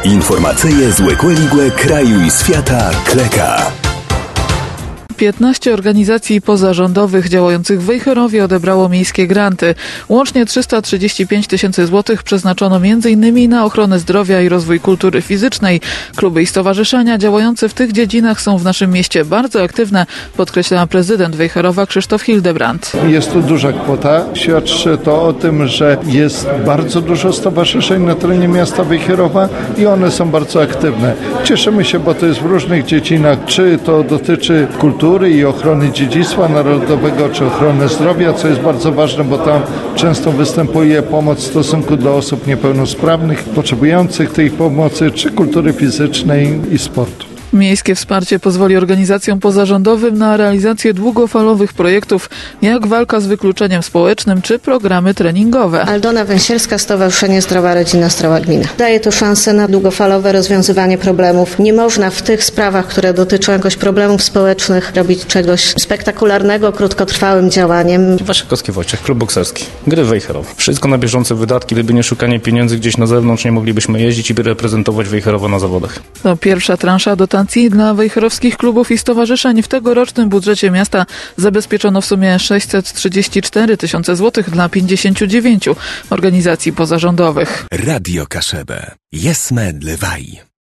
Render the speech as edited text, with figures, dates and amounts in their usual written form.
Informacyje z Łekłe kraju i świata Kleka. 15 organizacji pozarządowych działających w Wejherowie odebrało miejskie granty. Łącznie 335 000 złotych przeznaczono m.in. na ochronę zdrowia i rozwój kultury fizycznej. Kluby i stowarzyszenia działające w tych dziedzinach są w naszym mieście bardzo aktywne, podkreśla prezydent Wejherowa Krzysztof Hildebrandt. Jest to duża kwota. Świadczy to o tym, że jest bardzo dużo stowarzyszeń na terenie miasta Wejherowa i one są bardzo aktywne. Cieszymy się, bo to jest w różnych dziedzinach, czy to dotyczy kultury i ochrony dziedzictwa narodowego, czy ochrony zdrowia, co jest bardzo ważne, bo tam często występuje pomoc w stosunku do osób niepełnosprawnych, potrzebujących tej pomocy, czy kultury fizycznej i sportu. Miejskie wsparcie pozwoli organizacjom pozarządowym na realizację długofalowych projektów, jak walka z wykluczeniem społecznym czy programy treningowe. Aldona Węsierska, Stowarzyszenie Zdrowa Rodzina, Zdrowa Gmina. Daje to szansę na długofalowe rozwiązywanie problemów. Nie można w tych sprawach, które dotyczą jakoś problemów społecznych, robić czegoś spektakularnego, krótkotrwałym działaniem. Waszykowski Wojciech, klub bokserski. Gry Wejherow. Wszystko na bieżące wydatki, gdyby nie szukanie pieniędzy gdzieś na zewnątrz, nie moglibyśmy jeździć i reprezentować Wejherowo na zawodach. To pierwsza transza dotacji dla wejherowskich klubów i stowarzyszeń. W tegorocznym budżecie miasta zabezpieczono w sumie 634 000 złotych dla 59 organizacji pozarządowych. Radio Kaszebę. Jesme Dlewaj.